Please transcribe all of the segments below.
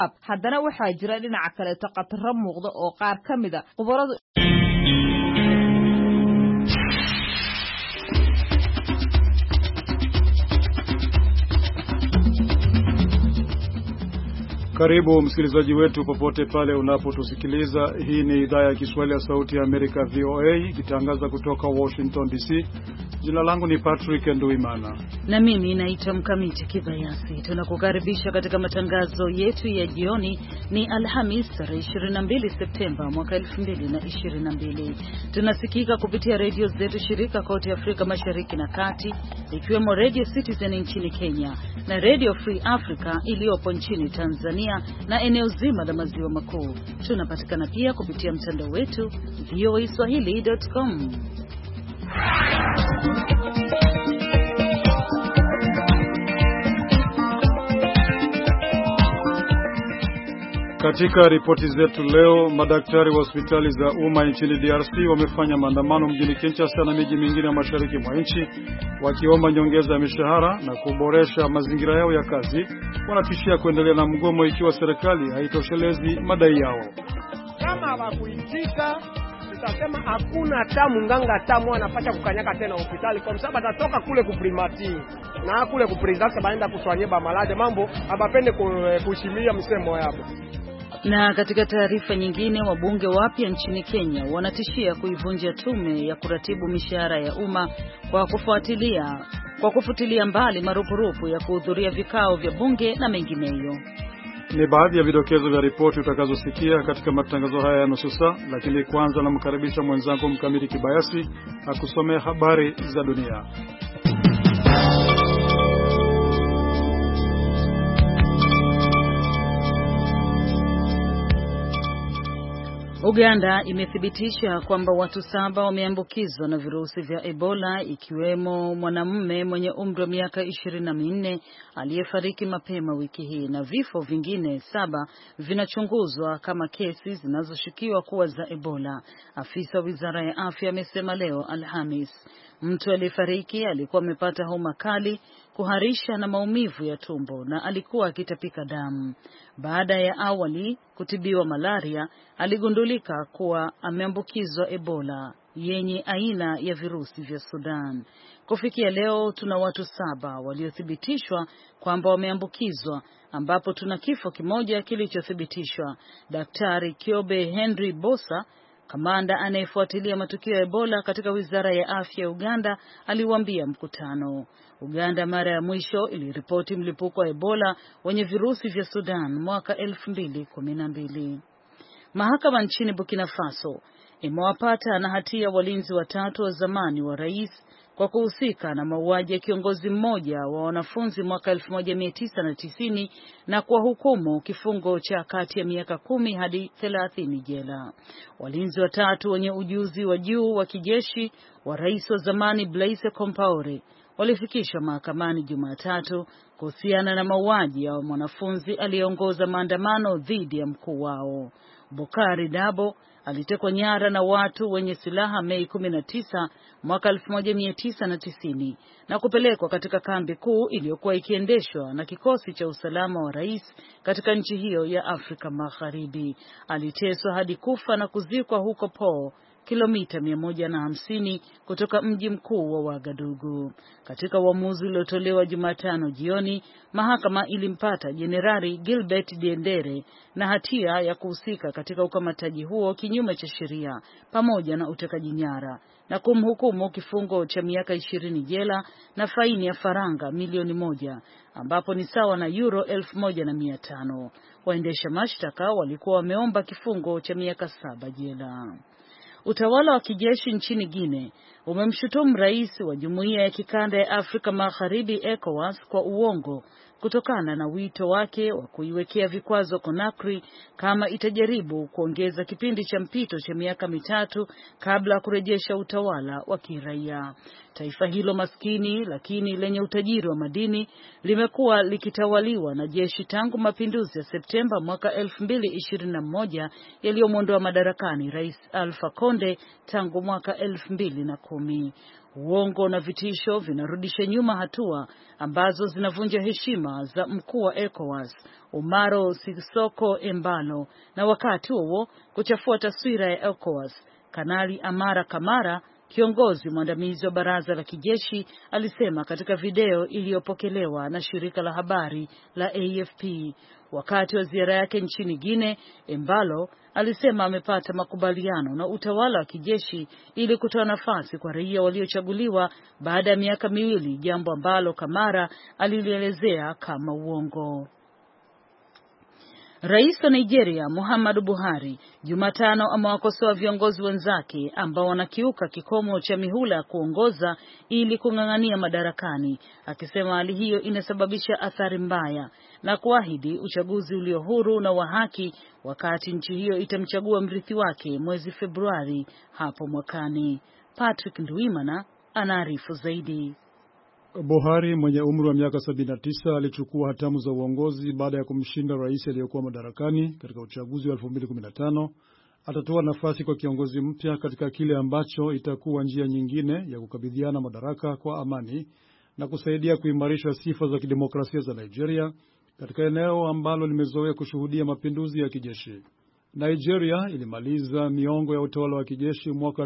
haddana waxaa jira dhinaca kale taqatarro muuqda oo qaar ka mid ah khubaradu Karibu msikilizaji wetu popote pale unapotusikiliza. Hii ni idhaa ya Kiswahili ya Sauti ya Amerika VOA ikitangaza kutoka Washington DC. Jina langu ni Patrick Nduimana. Na mimi naitwa Mkamiti Kibayasi. Tunakukaribisha katika matangazo yetu ya jioni. Ni Alhamis, 22 Septemba mwaka 2022. Tunasikika kupitia redio zetu shirika kote Afrika Mashariki na Kati, ikiwemo Radio Citizen nchini Kenya na Radio Free Africa iliyopo nchini Tanzania na eneo zima la maziwa makuu. Tunapatikana pia kupitia mtandao wetu voaswahili.com. Katika ripoti zetu leo, madaktari wa hospitali za umma nchini DRC wamefanya maandamano mjini Kinshasa na miji mingine ya mashariki mwa nchi wakiomba nyongeza ya mishahara na kuboresha mazingira yao ya kazi. Wanatishia kuendelea na mgomo ikiwa serikali haitoshelezi madai yao. Kama hawakuitika, tutasema hakuna tamu nganga tamu anapata kukanyaka tena hospitali kwa sababu atatoka kule kuprimati na kule kuprizasa baenda kuswanyeba malade mambo abapende kushimia msemo yabo. Na katika taarifa nyingine, wabunge wapya nchini Kenya wanatishia kuivunja tume ya kuratibu mishahara ya umma kwa kufutilia mbali marupurupu ya kuhudhuria vikao vya bunge na mengineyo. Ni baadhi ya vidokezo vya ripoti utakazosikia katika matangazo haya ya nusu saa, lakini kwanza namkaribisha mwenzangu Mkamiti Kibayasi akusomea habari za dunia. Uganda imethibitisha kwamba watu 7 wameambukizwa na virusi vya Ebola, ikiwemo mwanamume mwenye umri wa miaka 24 aliyefariki mapema wiki hii, na vifo vingine 7 vinachunguzwa kama kesi zinazoshukiwa kuwa za Ebola. Afisa wa Wizara ya Afya amesema leo Alhamis. Mtu aliyefariki alikuwa amepata homa kali, kuharisha na maumivu ya tumbo na alikuwa akitapika damu. Baada ya awali kutibiwa malaria, aligundulika kuwa ameambukizwa Ebola yenye aina ya virusi vya Sudan. Kufikia leo tuna watu 7 waliothibitishwa kwamba wameambukizwa, ambapo tuna kifo kimoja kilichothibitishwa. Daktari Kyobe Henry Bosa, kamanda anayefuatilia matukio ya Ebola katika Wizara ya Afya ya Uganda, aliwaambia mkutano. Uganda mara ya mwisho iliripoti mlipuko wa Ebola wenye virusi vya Sudan mwaka 2012. Mahakama nchini Burkina Faso imewapata na hatia walinzi 3 wa zamani wa rais kwa kuhusika na mauaji ya kiongozi mmoja wa wanafunzi mwaka 1990 na kwa hukumu kifungo cha kati ya miaka 10 hadi 30 jela. Walinzi 3 wenye ujuzi wa juu wa kijeshi wa rais wa zamani Blaise Compaoré walifikishwa mahakamani Jumatatu kuhusiana na mauaji ya mwanafunzi aliyeongoza maandamano dhidi ya mkuu wao. Bokari Dabo alitekwa nyara na watu wenye silaha Mei 19 mwaka 1990 na kupelekwa katika kambi kuu iliyokuwa ikiendeshwa na kikosi cha usalama wa rais katika nchi hiyo ya Afrika Magharibi. Aliteswa hadi kufa na kuzikwa huko Po, kilomita 150 kutoka mji mkuu wa Ouagadougou. Katika uamuzi uliotolewa Jumatano jioni, mahakama ilimpata Jenerali Gilbert Diendere na hatia ya kuhusika katika ukamataji huo kinyume cha sheria pamoja na utekaji nyara na kumhukumu kifungo cha miaka 20 jela na faini ya faranga milioni 1, ambapo ni sawa na euro 1500. Waendesha mashtaka walikuwa wameomba kifungo cha miaka 7 jela. Utawala wa kijeshi nchini Guinea umemshutumu rais wa Jumuiya ya Kikanda ya Afrika Magharibi ECOWAS kwa uongo kutokana na wito wake wa kuiwekea vikwazo Conakry kama itajaribu kuongeza kipindi cha mpito cha miaka 3 kabla ya kurejesha utawala wa kiraia. Taifa hilo maskini lakini lenye utajiri wa madini limekuwa likitawaliwa na jeshi tangu mapinduzi ya Septemba mwaka 2021 yaliyomwondoa madarakani Rais Alpha Conde tangu mwaka 2010. Uongo na vitisho vinarudisha nyuma hatua ambazo zinavunja heshima za mkuu wa ECOWAS, Umaro Sissoco Embalo, na wakati huo kuchafua taswira ya ECOWAS. Kanali Amara Kamara, kiongozi mwandamizi wa baraza la kijeshi, alisema katika video iliyopokelewa na shirika la habari la AFP. Wakati wa ziara yake nchini Guinea, Embalo alisema amepata makubaliano na utawala wa kijeshi ili kutoa nafasi kwa raia waliochaguliwa baada ya miaka miwili, jambo ambalo Kamara alilielezea kama uongo. Rais wa Nigeria Muhammadu Buhari Jumatano amewakosoa viongozi wenzake ambao wanakiuka kikomo cha mihula ya kuongoza ili kung'ang'ania madarakani, akisema hali hiyo inasababisha athari mbaya na kuahidi uchaguzi ulio huru na wa haki wakati nchi hiyo itamchagua mrithi wake mwezi Februari hapo mwakani. Patrick Ndwimana anaarifu zaidi. Buhari mwenye umri wa miaka 79 alichukua hatamu za uongozi baada ya kumshinda rais aliyekuwa madarakani katika uchaguzi wa 2015. Atatoa nafasi kwa kiongozi mpya katika kile ambacho itakuwa njia nyingine ya kukabidhiana madaraka kwa amani na kusaidia kuimarisha sifa za kidemokrasia za Nigeria katika eneo ambalo limezoea kushuhudia mapinduzi ya kijeshi. Nigeria ilimaliza miongo ya utawala wa kijeshi mwaka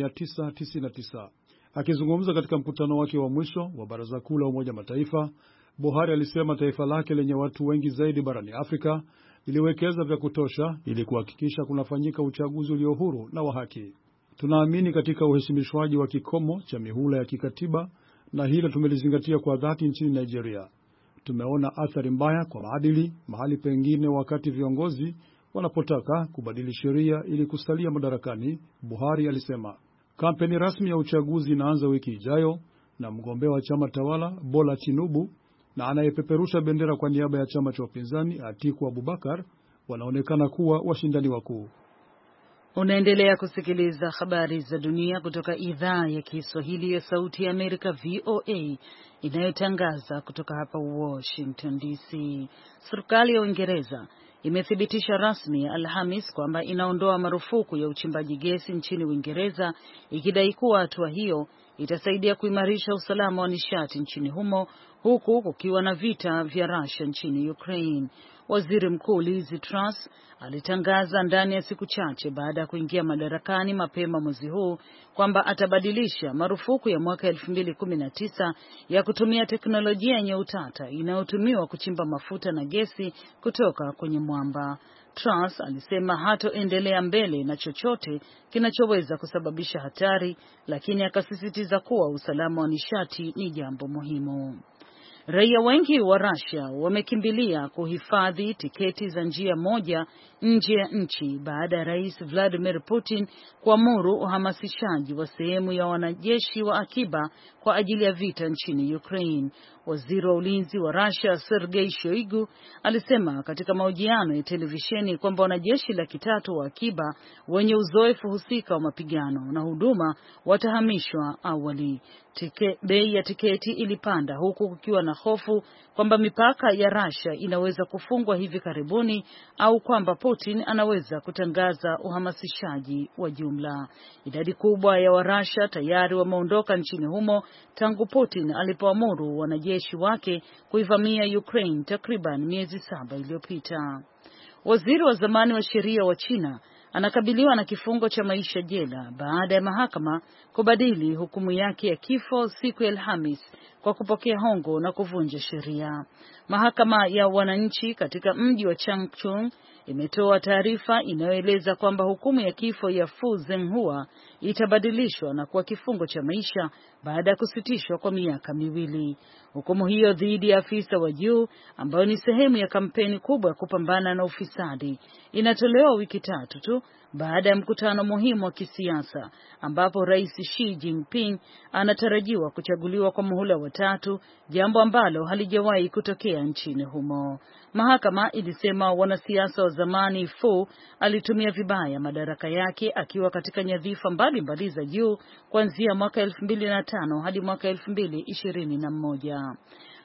1999. Akizungumza katika mkutano wake wa mwisho wa Baraza Kuu la Umoja Mataifa, Buhari alisema taifa lake lenye watu wengi zaidi barani Afrika liliwekeza vya kutosha ili kuhakikisha kunafanyika uchaguzi ulio huru na wa haki. Tunaamini katika uheshimishwaji wa kikomo cha mihula ya kikatiba na hilo tumelizingatia kwa dhati nchini Nigeria. Tumeona athari mbaya kwa maadili mahali pengine wakati viongozi wanapotaka kubadili sheria ili kusalia madarakani, Buhari alisema. Kampeni rasmi ya uchaguzi inaanza wiki ijayo na mgombea wa chama tawala Bola Tinubu na anayepeperusha bendera kwa niaba ya chama cha upinzani Atiku Abubakar wanaonekana kuwa washindani wakuu. Unaendelea kusikiliza habari za dunia kutoka idhaa ya Kiswahili ya Sauti ya Amerika VOA inayotangaza kutoka hapa Washington DC. Serikali ya Uingereza imethibitisha rasmi Alhamis kwamba inaondoa marufuku ya uchimbaji gesi nchini Uingereza, ikidai kuwa hatua hiyo itasaidia kuimarisha usalama wa nishati nchini humo huku kukiwa na vita vya Russia nchini Ukraine. Waziri Mkuu Liz Truss alitangaza ndani ya siku chache baada ya kuingia madarakani mapema mwezi huu kwamba atabadilisha marufuku ya mwaka 2019 ya kutumia teknolojia yenye utata inayotumiwa kuchimba mafuta na gesi kutoka kwenye mwamba. Truss alisema hatoendelea mbele na chochote kinachoweza kusababisha hatari, lakini akasisitiza kuwa usalama wa nishati ni jambo muhimu. Raia wengi wa Russia wamekimbilia kuhifadhi tiketi za njia moja nje ya nchi baada ya Rais Vladimir Putin kuamuru uhamasishaji wa sehemu ya wanajeshi wa akiba kwa ajili ya vita nchini Ukraine. Waziri wa ulinzi wa Russia Sergei Shoigu alisema katika mahojiano ya televisheni kwamba wanajeshi 300,000 wa akiba wenye uzoefu husika wa mapigano na huduma watahamishwa awali. Bei ya tiketi ilipanda huku kukiwa na hofu kwamba mipaka ya Russia inaweza kufungwa hivi karibuni au kwamba Putin anaweza kutangaza uhamasishaji wa jumla. Idadi kubwa ya Warussia tayari wameondoka nchini humo tangu Putin alipoamuru wanajeshi wake kuivamia Ukraine takriban miezi 7 iliyopita. Waziri wa zamani wa sheria wa China anakabiliwa na kifungo cha maisha jela baada ya mahakama kubadili hukumu yake ya kifo siku ya Alhamis kwa kupokea hongo na kuvunja sheria. Mahakama ya wananchi katika mji wa Changchun imetoa taarifa inayoeleza kwamba hukumu ya kifo ya Fu Zhenghua itabadilishwa na kuwa kifungo cha maisha baada ya kusitishwa kwa miaka 2. Hukumu hiyo dhidi ya afisa wa juu ambayo ni sehemu ya kampeni kubwa ya kupambana na ufisadi inatolewa wiki 3 tu baada ya mkutano muhimu wa kisiasa ambapo Rais Xi Jinping anatarajiwa kuchaguliwa kwa muhula wa 3, jambo ambalo halijawahi kutokea nchini humo. Mahakama ilisema wanasiasa wa zamani Fu alitumia vibaya madaraka yake akiwa katika nyadhifa mbalimbali za juu kuanzia mwaka 2005 hadi mwaka 2021.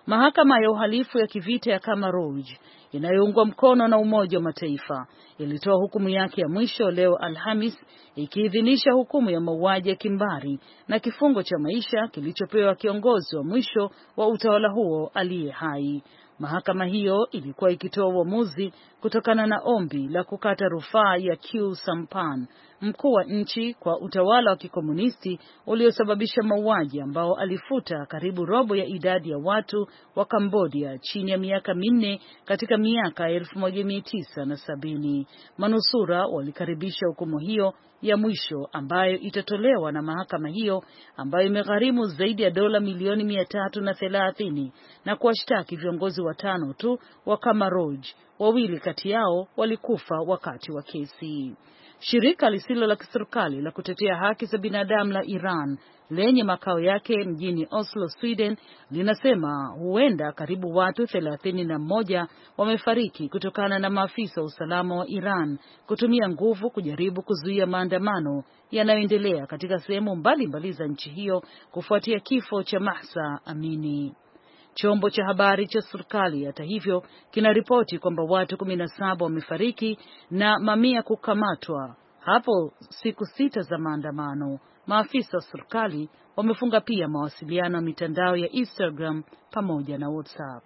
Mahakama ya uhalifu ya kivita ya Kamaroj inayoungwa mkono na Umoja wa Mataifa ilitoa hukumu yake ya mwisho leo Alhamis, ikiidhinisha hukumu ya mauaji ya kimbari na kifungo cha maisha kilichopewa kiongozi wa mwisho wa utawala huo aliye hai. Mahakama hiyo ilikuwa ikitoa uamuzi kutokana na ombi la kukata rufaa ya Khieu Samphan, mkuu wa nchi, kwa utawala wa kikomunisti uliosababisha mauaji ambao alifuta karibu robo ya idadi ya watu wa Cambodia chini ya miaka minne katika miaka 1970. Manusura walikaribisha hukumu hiyo ya mwisho ambayo itatolewa na mahakama hiyo, ambayo imegharimu zaidi ya dola milioni 330 na kuwashtaki viongozi watano tu wa Kamaroj. Wawili kati yao walikufa wakati wa kesi. Shirika lisilo la kiserikali la kutetea haki za binadamu la Iran lenye makao yake mjini Oslo, Sweden, linasema huenda karibu watu 31 wamefariki kutokana na maafisa wa usalama wa Iran kutumia nguvu kujaribu kuzuia maandamano yanayoendelea katika sehemu mbalimbali za nchi hiyo kufuatia kifo cha Mahsa Amini. Chombo cha habari cha serikali hata hivyo kinaripoti kwamba watu 17 wamefariki na mamia kukamatwa hapo siku 6 za maandamano. Maafisa wa serikali wamefunga pia mawasiliano ya mitandao ya Instagram pamoja na WhatsApp.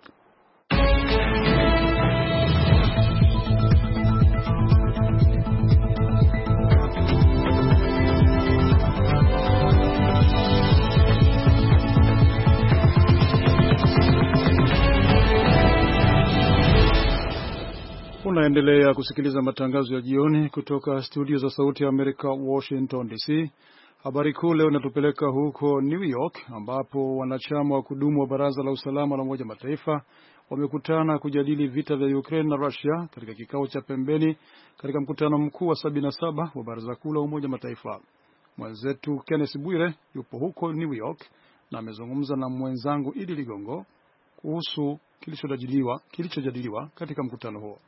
Unaendelea kusikiliza matangazo ya jioni kutoka studio za Sauti ya Amerika, Washington DC. Habari kuu leo inatupeleka huko New York, ambapo wanachama wa kudumu wa Baraza la Usalama la Umoja wa Mataifa wamekutana kujadili vita vya Ukraine na Russia katika kikao cha pembeni katika mkutano mkuu wa 77 wa Baraza Kuu la Umoja wa Mataifa. Mwenzetu Kenneth Bwire yupo huko New York na amezungumza na mwenzangu Idi Ligongo kuhusu kilichojadiliwa katika mkutano huo.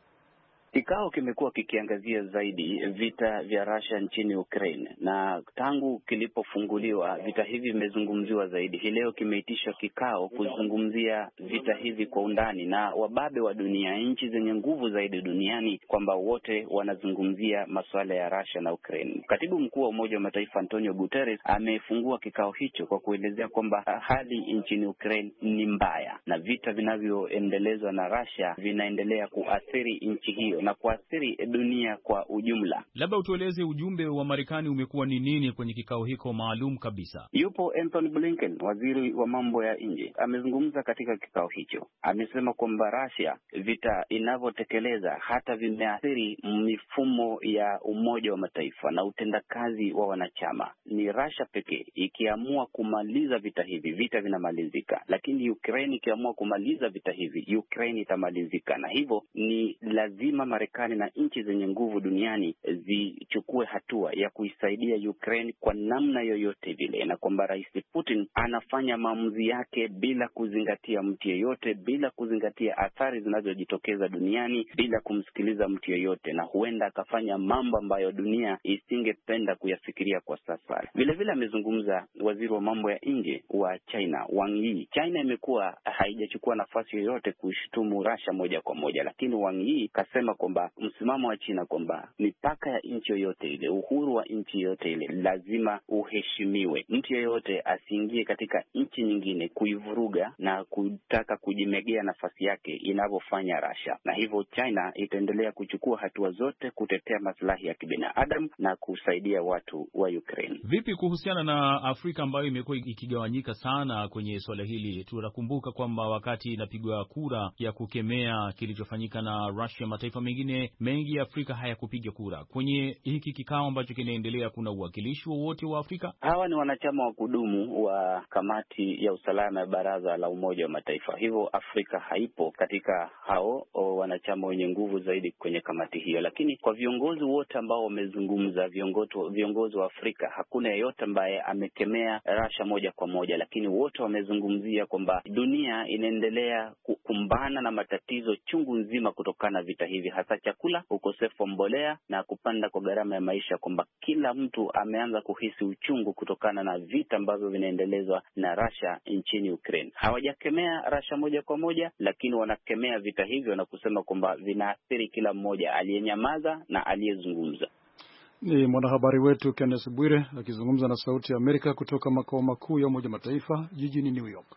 Kikao kimekuwa kikiangazia zaidi vita vya Russia nchini Ukraine, na tangu kilipofunguliwa vita hivi vimezungumziwa zaidi. Hii leo kimeitisha kikao kuzungumzia vita hivi kwa undani na wababe wa dunia, nchi zenye nguvu zaidi duniani, kwamba wote wanazungumzia masuala ya Russia na Ukraine. Katibu mkuu wa Umoja wa Mataifa Antonio Guterres amefungua kikao hicho kwa kuelezea kwamba hali nchini Ukraine ni mbaya na vita vinavyoendelezwa na Russia vinaendelea kuathiri nchi hiyo na kuathiri dunia kwa ujumla. Labda utueleze ujumbe wa Marekani umekuwa ni nini kwenye kikao hiko maalum kabisa? Yupo Anthony Blinken, waziri wa mambo ya nje, amezungumza katika kikao hicho. Amesema kwamba Russia vita inavyotekeleza hata vimeathiri mifumo ya Umoja wa Mataifa na utendakazi wa wanachama. Ni Russia pekee ikiamua kumaliza vita hivi, vita vinamalizika, lakini Ukraine ikiamua kumaliza vita hivi, Ukraine itamalizika, na hivyo ni lazima Marekani na nchi zenye nguvu duniani zichukue hatua ya kuisaidia Ukraine kwa namna yoyote vile, na kwamba Rais Putin anafanya maamuzi yake bila kuzingatia mtu yeyote, bila kuzingatia athari zinazojitokeza duniani, bila kumsikiliza mtu yeyote, na huenda akafanya mambo ambayo dunia isingependa kuyafikiria kwa sasa. Vile vile amezungumza waziri wa mambo ya nje wa China, Wang Yi. China imekuwa haijachukua nafasi yoyote kuishutumu Russia moja kwa moja, lakini Wang Yi kasema kwamba msimamo wa China kwamba mipaka ya nchi yoyote ile, uhuru wa nchi yoyote ile lazima uheshimiwe. Mtu yeyote asiingie katika nchi nyingine kuivuruga na kutaka kujimegea nafasi yake inavyofanya Russia. Na hivyo China itaendelea kuchukua hatua zote kutetea maslahi ya kibinadamu na kusaidia watu wa Ukraine. Vipi kuhusiana na Afrika ambayo imekuwa ikigawanyika sana kwenye swala hili? Tunakumbuka kwamba wakati inapigwa kura ya kukemea kilichofanyika na Russia, mataifa mengine mengi ya Afrika hayakupiga kura. Kwenye hiki kikao ambacho kinaendelea, kuna uwakilishi wowote wa Afrika? Hawa ni wanachama wa kudumu wa kamati ya usalama ya Baraza la Umoja wa Mataifa. Hivyo Afrika haipo katika hao wanachama wenye nguvu zaidi kwenye kamati hiyo. Lakini kwa viongozi wote ambao wamezungumza, viongozi wa Afrika, hakuna yeyote ambaye amekemea Russia moja kwa moja, lakini wote wamezungumzia kwamba dunia inaendelea kukumbana na matatizo chungu nzima kutokana na vita hivi. hasa chakula, ukosefu wa mbolea na kupanda kwa gharama ya maisha, kwamba kila mtu ameanza kuhisi uchungu kutokana na vita ambavyo vinaendelezwa na Russia nchini Ukraine. Hawajakemea Russia moja kwa moja, lakini wanakemea vita hivyo na kusema kwamba vinaathiri kila mmoja, aliyenyamaza na aliyezungumza. Ni mwanahabari wetu Kenneth Bwire akizungumza na Sauti ya Amerika kutoka makao makuu ya Umoja Mataifa jijini New York.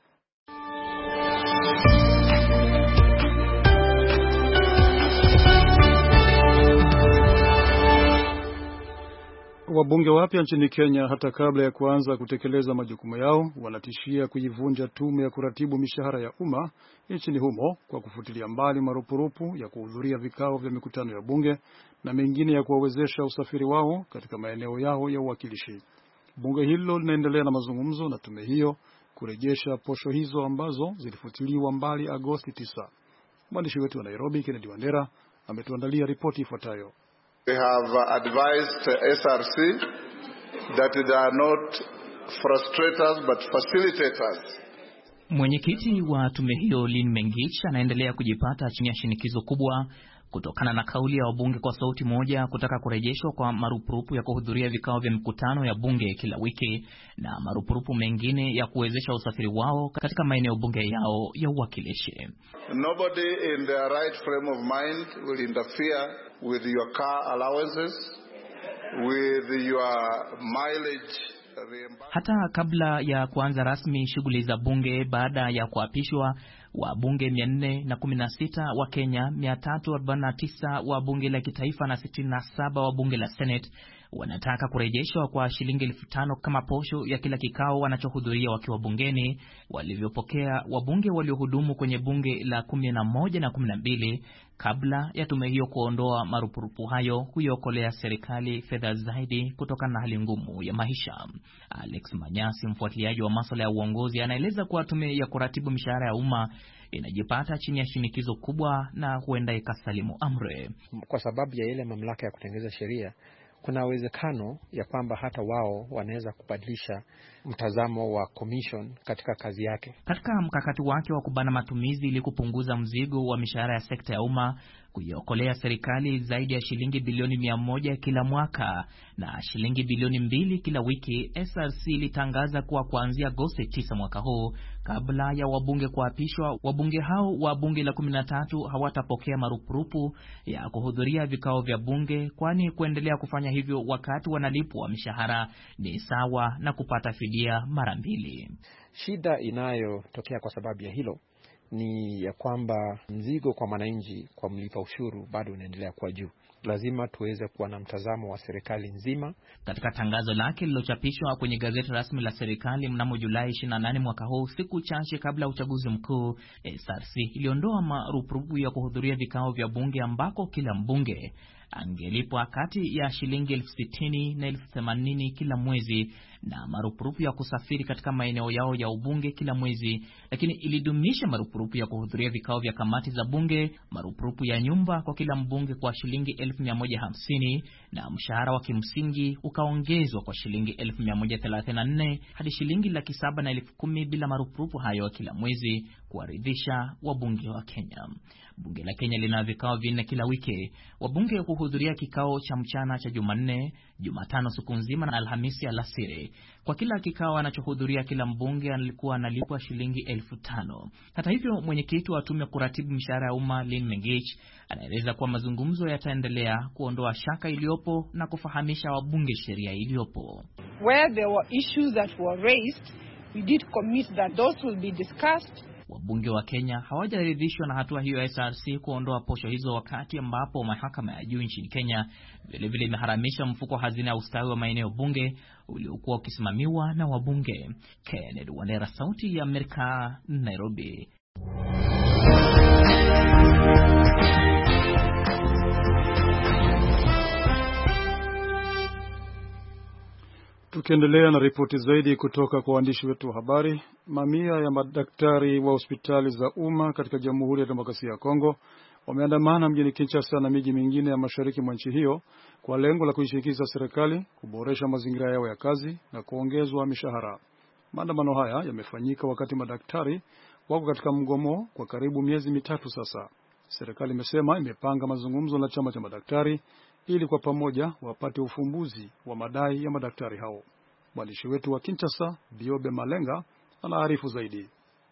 Wabunge wapya nchini Kenya hata kabla ya kuanza kutekeleza majukumu yao wanatishia kuivunja tume ya kuratibu mishahara ya umma nchini humo kwa kufutilia mbali marupurupu ya kuhudhuria vikao vya mikutano ya bunge na mengine ya kuwawezesha usafiri wao katika maeneo yao ya uwakilishi. Bunge hilo linaendelea na mazungumzo na tume hiyo kurejesha posho hizo ambazo zilifutiliwa mbali Agosti 9. Mwandishi wetu wa Nairobi Kennedy Wandera ametuandalia ripoti ifuatayo. We have advised SRC that they are not frustrators but facilitators. Mwenyekiti wa tume hiyo Lynn Mengich anaendelea kujipata chini ya shinikizo kubwa kutokana na kauli ya wabunge kwa sauti moja kutaka kurejeshwa kwa marupurupu ya kuhudhuria vikao vya mikutano ya bunge kila wiki na marupurupu mengine ya kuwezesha usafiri wao katika maeneo bunge yao ya uwakilishi. Nobody in their right frame of mind will interfere with your car allowances, with your mileage. Hata kabla ya kuanza rasmi shughuli za bunge baada ya kuapishwa, wabunge 416 wa Kenya, 349 wa bunge la kitaifa na 67 wa bunge la Senate wanataka kurejeshwa kwa shilingi 5,000 kama posho ya kila kikao wanachohudhuria wakiwa bungeni, walivyopokea wabunge waliohudumu kwenye bunge la 11 na 12 kabla ya tume hiyo kuondoa marupurupu hayo kuiokolea serikali fedha zaidi kutokana na hali ngumu ya maisha. Alex Manyasi, mfuatiliaji wa masuala ya uongozi, anaeleza kuwa tume ya kuratibu mishahara ya umma inajipata chini ya shinikizo kubwa na huenda ikasalimu amri. Kwa sababu ya ile mamlaka ya kutengeneza sheria, kuna uwezekano ya kwamba hata wao wanaweza kubadilisha mtazamo wa commission katika kazi yake. Katika mkakati wake wa kubana matumizi ili kupunguza mzigo wa mishahara ya sekta ya umma, kuiokolea serikali zaidi ya shilingi bilioni 100 kila mwaka na shilingi bilioni 2 kila wiki, SRC ilitangaza kuwa kuanzia Agosti 9 mwaka huu, kabla ya wabunge kuapishwa, wabunge hao wa bunge la 13 hawatapokea marupurupu ya kuhudhuria vikao vya bunge, kwani kuendelea kufanya hivyo wakati wanalipwa mishahara ni sawa na kupata fidia mara mbili. Shida inayotokea kwa sababu ya hilo ni ya kwamba mzigo kwa wananchi, kwa mlipa ushuru, bado unaendelea kuwa juu. Lazima tuweze kuwa na mtazamo wa serikali nzima. Katika tangazo lake lilochapishwa kwenye gazeti rasmi la serikali mnamo Julai 28 mwaka huu, siku chache kabla uchaguzi mkuu, SRC iliondoa marupurupu ya kuhudhuria vikao vya bunge ambako kila mbunge angelipwa kati ya shilingi 60,000 na 80,000 kila mwezi na marupurupu ya kusafiri katika maeneo yao ya ubunge kila mwezi, lakini ilidumisha marupurupu ya kuhudhuria vikao vya kamati za bunge, marupurupu ya nyumba kwa kila mbunge kwa shilingi 1,150 na mshahara wa kimsingi ukaongezwa kwa shilingi 1,134 hadi shilingi 700,000 na 10,000 bila marupurupu hayo kila mwezi, kuwaridhisha wabunge wa Kenya. Bunge la Kenya lina vikao 4 kila wiki. Wabunge kuhudhuria kikao cha mchana cha Jumanne, Jumatano siku nzima na Alhamisi alasiri. Kwa kila kikao anachohudhuria kila mbunge alikuwa analipwa shilingi 5,000. Hata hivyo, mwenyekiti wa tume ya kuratibu mishahara ya umma Lynn Mengich anaeleza kuwa mazungumzo yataendelea kuondoa shaka iliyopo na kufahamisha wabunge sheria iliyopo. Where there were issues that were raised, we did commit that those will be discussed. Wabunge wa Kenya hawajaridhishwa na hatua hiyo ya SRC kuondoa posho hizo, wakati ambapo mahakama ya juu nchini Kenya vilevile imeharamisha mfuko hazina ya ustawi wa maeneo bunge uliokuwa ukisimamiwa na wabunge. Kennedy Wandera, Sauti ya Amerika, Nairobi. Tukiendelea na ripoti zaidi kutoka kwa waandishi wetu wa habari, mamia ya madaktari wa hospitali za umma katika Jamhuri ya Demokrasia ya Kongo wameandamana mjini Kinshasa na miji mingine ya mashariki mwa nchi hiyo kwa lengo la kuishinikiza serikali kuboresha mazingira yao ya kazi na kuongezwa mishahara. Maandamano haya yamefanyika wakati madaktari wako katika mgomo kwa karibu miezi mitatu sasa. Serikali imesema imepanga mazungumzo na chama cha madaktari ili kwa pamoja wapate ufumbuzi wa madai ya madaktari hao. Mwandishi wetu wa Kinshasa, Biobe Malenga, anaarifu zaidi.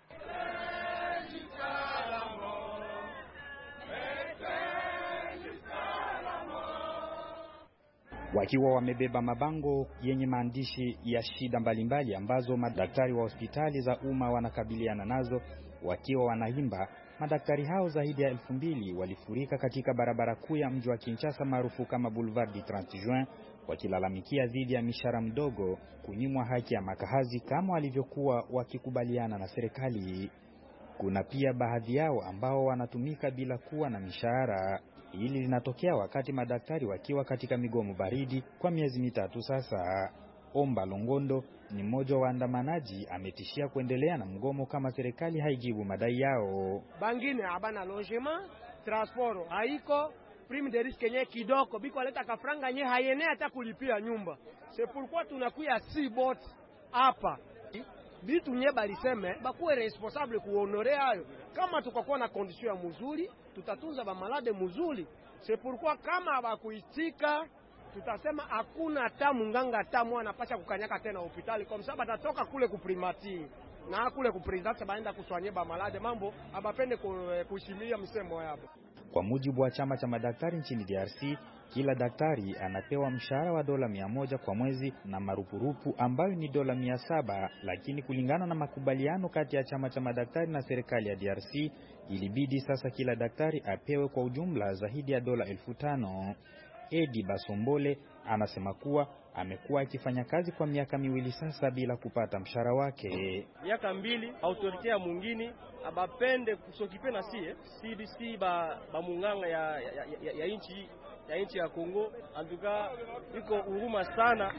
Wakiwa wamebeba mabango yenye maandishi ya shida mbalimbali ambazo madaktari wa hospitali za umma wanakabiliana nazo, wakiwa wanaimba, madaktari hao zaidi ya 2000 walifurika katika barabara kuu ya mji wa Kinshasa maarufu kama Boulevard du 30 Juin, wakilalamikia dhidi ya mishahara mdogo, kunyimwa haki ya makazi kama walivyokuwa wakikubaliana na serikali. Kuna pia baadhi yao ambao wanatumika bila kuwa na mishahara. Hili linatokea wakati madaktari wakiwa katika migomo baridi kwa miezi mitatu sasa. Omba Longondo ni mmoja wa waandamanaji, ametishia kuendelea na mgomo kama serikali haijibu madai yao. Bangine habana logement, transport haiko, prime de risque yenye kidogo, biko aleta kafranga yenye hayene hata kulipia nyumba. C'est pourquoi tunakuya si bot hapa. Bitu nye baliseme bakuwe responsable kuhonore hayo. Kama tukakuwa na condition ya mzuri, tutatunza ba malade mzuri. C'est pourquoi kama bakuitika, tutasema hakuna hata munganga hata mwana anapasha kukanyaka tena hospitali, kwa sababu atatoka kule kuprimati na kule kupresidence baenda kuswanye ba malade, mambo abapende kuheshimia msemo yao. Kwa mujibu wa chama cha madaktari nchini DRC, kila daktari anapewa mshahara wa dola 100 kwa mwezi na marupurupu ambayo ni dola 700, lakini kulingana na makubaliano kati ya chama cha madaktari na serikali ya DRC, ilibidi sasa kila daktari apewe kwa ujumla zaidi ya dola 1500. Edi Basombole anasema kuwa amekuwa akifanya kazi kwa miaka 2 sasa bila kupata mshahara wake. Miaka 2 autorite ya mwingine abapende kusokipe na CDC ba munganga ya inchi ya Kongo, antuka iko huruma sana.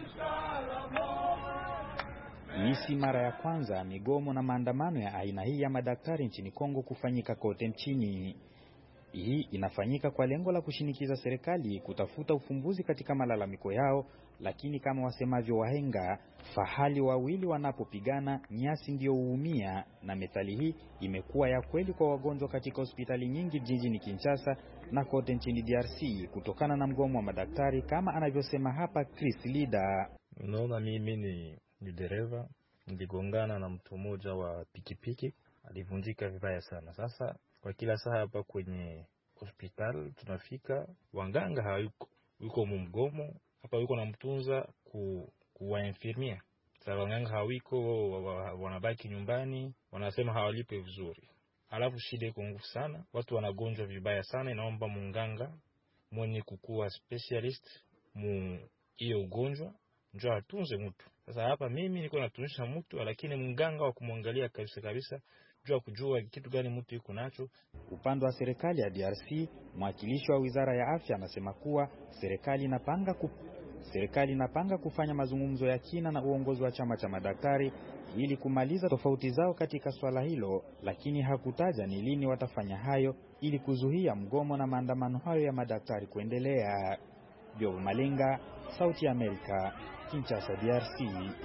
Ni si mara ya kwanza migomo na maandamano ya aina hii ya madaktari nchini Kongo kufanyika kote nchini. Hii inafanyika kwa lengo la kushinikiza serikali kutafuta ufumbuzi katika malalamiko yao, lakini kama wasemavyo wahenga, fahali wawili wanapopigana nyasi ndio huumia, na methali hii imekuwa ya kweli kwa wagonjwa katika hospitali nyingi jijini Kinshasa na kote nchini DRC kutokana na mgomo wa madaktari, kama anavyosema hapa Chris Lida. Unaona, mimi ni dereva, niligongana na mtu mmoja wa pikipiki, alivunjika vibaya sana. Sasa kwa kila saa hapa kwenye hospitali tunafika, wanganga hawiko, yuko mgomo hapa, yuko na mtunza kuwa infirmier. Sasa wanganga hawiko, wanabaki nyumbani, wanasema hawalipe vizuri. Alafu shida iko nguvu sana, watu wanagonjwa vibaya sana. Inaomba munganga mwenye kukuwa specialist mu hiyo ugonjwa njoo atunze mtu. Sasa hapa mimi niko natunisha mtu, lakini munganga wa kumwangalia kabisa kujua kitu gani mtu yuko nacho. Upande wa serikali ya DRC, mwakilishi wa Wizara ya Afya anasema kuwa serikali inapanga kufanya mazungumzo ya kina na uongozi wa chama cha madaktari ili kumaliza tofauti zao katika swala hilo, lakini hakutaja ni lini watafanya hayo ili kuzuia mgomo na maandamano hayo ya madaktari kuendelea. Biobe Malenga, Sauti ya Amerika, Kinshasa, DRC.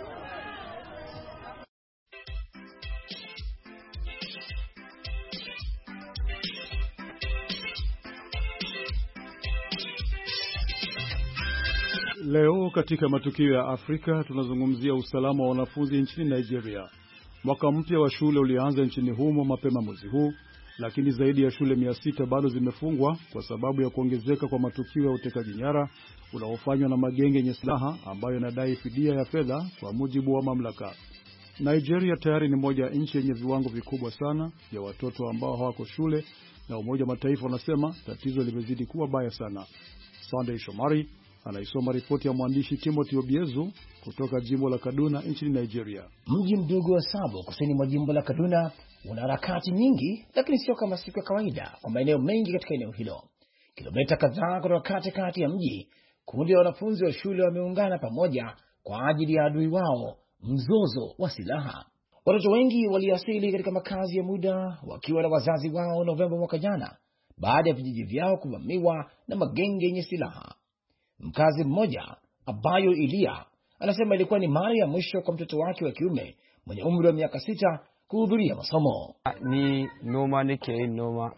Leo katika matukio ya Afrika tunazungumzia usalama wa wanafunzi nchini Nigeria. Mwaka mpya wa shule ulianza nchini humo mapema mwezi huu, lakini zaidi ya shule 600 bado zimefungwa kwa sababu ya kuongezeka kwa matukio ya utekaji nyara unaofanywa na magenge yenye silaha ambayo yanadai fidia ya fedha kwa mujibu wa mamlaka. Nigeria tayari ni moja ya nchi yenye viwango vikubwa sana vya watoto ambao hawako shule, na Umoja wa Mataifa unasema tatizo limezidi kuwa baya sana. Sunday Shomari anaisoma ripoti ya mwandishi Timothy Obiezu kutoka jimbo la Kaduna nchini Nigeria. Mji mdogo wa Sabo kusini mwa jimbo la Kaduna una harakati nyingi, lakini sio kama siku ya kawaida kwa maeneo mengi katika eneo hilo. Kilomita kadhaa kutoka katikati ya mji, kundi la wanafunzi wa shule wameungana pamoja kwa ajili ya adui wao, mzozo wa silaha. Watoto wengi waliasili katika makazi ya muda wakiwa na wazazi wao Novemba mwaka jana, baada ya vijiji vyao kuvamiwa na magenge yenye silaha. Mkazi mmoja, Abayo Ilia, anasema ilikuwa ni mara ya mwisho kwa mtoto wake wa kiume mwenye umri wa miaka 6 kuhudhuria masomo. Ni noma nike noma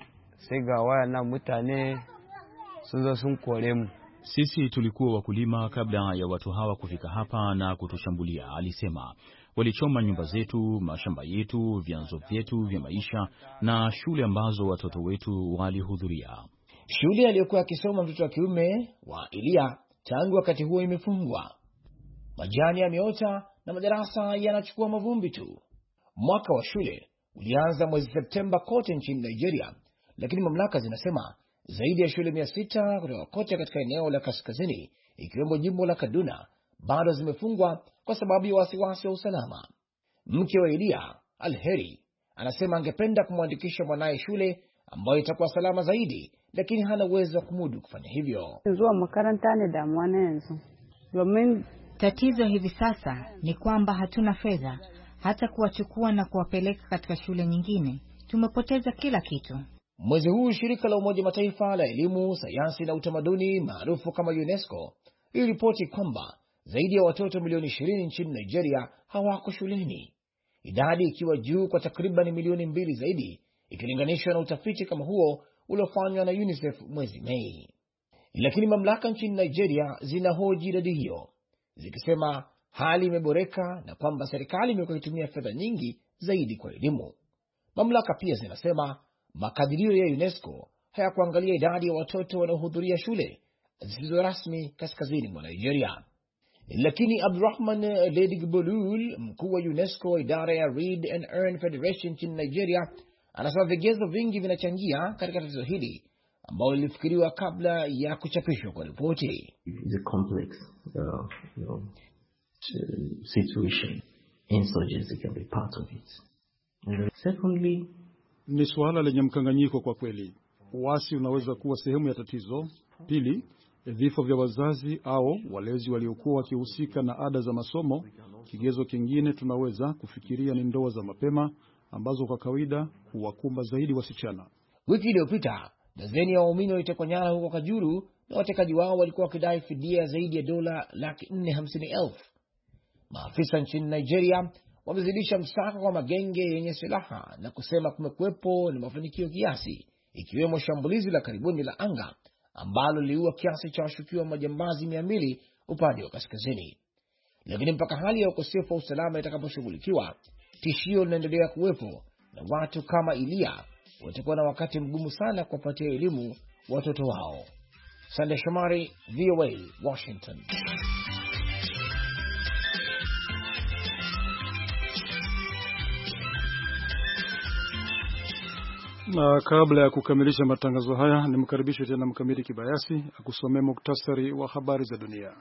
sai ga waya na mutane sun zo sun kore mu. Sisi tulikuwa wakulima kabla ya watu hawa kufika hapa na kutushambulia, alisema. Walichoma nyumba zetu, mashamba yetu, vyanzo vyetu vya maisha na shule ambazo watoto wetu walihudhuria. Shule aliyokuwa akisoma mtoto wa kiume wa Elia tangu wakati huo imefungwa. Majani yameota na madarasa yanachukua mavumbi tu. Mwaka wa shule ulianza mwezi Septemba kote nchini Nigeria, lakini mamlaka zinasema zaidi ya shule 600 kutoka kote katika eneo la kaskazini, ikiwemo jimbo la Kaduna, bado zimefungwa kwa sababu ya wasiwasi wa usalama. Mke wa Elia, Alheri, anasema angependa kumwandikisha mwanae shule ambayo itakuwa salama zaidi, lakini hana uwezo wa kumudu kufanya hivyo. Tatizo hivi sasa ni kwamba hatuna fedha hata kuwachukua na kuwapeleka katika shule nyingine. Tumepoteza kila kitu. Mwezi huu shirika la Umoja Mataifa la elimu, sayansi na utamaduni maarufu kama UNESCO iliripoti kwamba zaidi ya watoto milioni 20 nchini Nigeria hawako shuleni, idadi ikiwa juu kwa takriban milioni 2 zaidi ikilinganishwa na utafiti kama huo uliofanywa na UNICEF mwezi Mei. Lakini mamlaka nchini Nigeria zinahoji idadi hiyo, zikisema hali imeboreka na kwamba serikali imekuwa ikitumia fedha nyingi zaidi kwa elimu. Mamlaka pia zinasema makadirio ya UNESCO hayakuangalia idadi ya watoto wanaohudhuria shule zisizo rasmi kaskazini mwa Nigeria. Lakini Abdurrahman Ledigbolul, mkuu wa UNESCO idara ya Read and Earn Federation nchini Nigeria, anasema vigezo vingi vinachangia katika tatizo hili ambalo lilifikiriwa kabla ya kuchapishwa kwa ripoti. It's a complex situation. Insurgency can be part of it. And secondly, ni suala lenye mkanganyiko kwa kweli. Uasi unaweza kuwa sehemu ya tatizo. Pili, vifo vya wazazi au walezi waliokuwa wakihusika na ada za masomo. Kigezo kingine tunaweza kufikiria ni ndoa za mapema ambazo kwa kawaida huwakumba zaidi wasichana. Wiki iliyopita, dazeni ya waumini walitekwa nyara huko Kajuru na watekaji wao walikuwa wakidai fidia zaidi ya dola 450,000. Maafisa nchini Nigeria wamezidisha msako kwa magenge yenye silaha na kusema kumekuwepo na mafanikio kiasi, ikiwemo shambulizi la karibuni la anga ambalo liliua kiasi cha washukiwa majambazi 200 upande wa kaskazini. Lakini mpaka hali ya ukosefu wa usalama itakaposhughulikiwa, tishio linaendelea kuwepo na watu kama Elia watakuwa na wakati mgumu sana kuwapatia elimu watoto wao. Sande Shomari, VOA, Washington. Na kabla ya kukamilisha matangazo haya, nimkaribishe tena Mkamiti Kibayasi akusomea muktasari wa habari za dunia.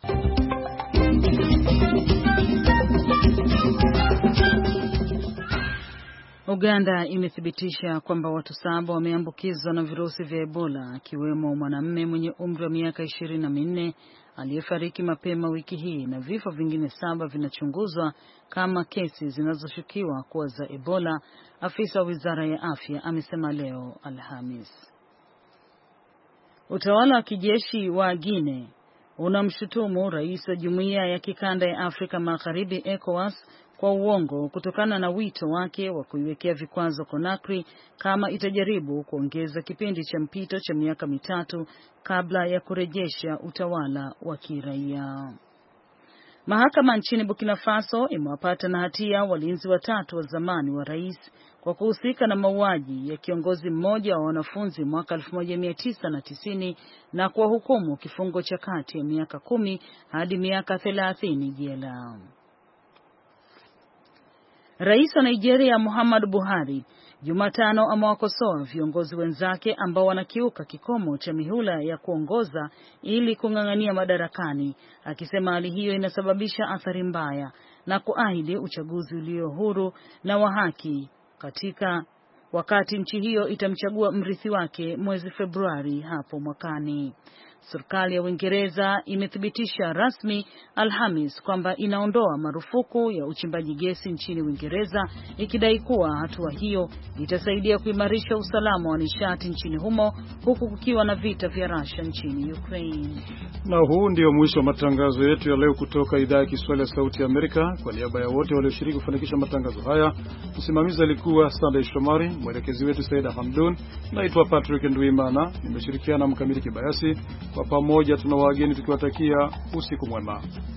Uganda imethibitisha kwamba watu 7 wameambukizwa na virusi vya Ebola, akiwemo mwanamume mwenye umri wa miaka 24 aliyefariki mapema wiki hii, na vifo vingine 7 vinachunguzwa kama kesi zinazoshukiwa kuwa za Ebola, afisa wa Wizara ya Afya amesema leo Alhamis. Utawala wa kijeshi wa Guinea unamshutumu rais wa Jumuiya ya Kikanda ya Afrika Magharibi ECOWAS kwa uongo kutokana na wito wake wa kuiwekea vikwazo Conakry kama itajaribu kuongeza kipindi cha mpito cha miaka 3 kabla ya kurejesha utawala wa kiraia. Mahakama nchini Burkina Faso imewapata na hatia walinzi 3 wa zamani wa rais kwa kuhusika na mauaji ya kiongozi mmoja wa wanafunzi mwaka 1990 na kuwahukumu kifungo cha kati ya miaka 10 hadi miaka 30 jela. Rais wa Nigeria Muhammadu Buhari Jumatano amewakosoa viongozi wenzake ambao wanakiuka kikomo cha mihula ya kuongoza ili kung'ang'ania madarakani, akisema hali hiyo inasababisha athari mbaya na kuahidi uchaguzi ulio huru na wa haki wakati nchi hiyo itamchagua mrithi wake mwezi Februari hapo mwakani. Serikali ya Uingereza imethibitisha rasmi Alhamis kwamba inaondoa marufuku ya uchimbaji gesi nchini Uingereza, ikidai kuwa hatua hiyo itasaidia kuimarisha usalama wa nishati nchini humo huku kukiwa na vita vya Russia nchini Ukraine. Na huu ndio mwisho wa matangazo yetu ya leo kutoka idhaa ya Kiswahili ya Sauti ya Amerika. Kwa niaba ya wote walioshiriki kufanikisha matangazo haya, msimamizi alikuwa Sunday Shomari, mwelekezi wetu Saida Hamdun, naitwa Patrick Ndwimana, nimeshirikiana na Mkamili Kibayasi. Kwa pamoja tuna wageni tukiwatakia usiku mwema.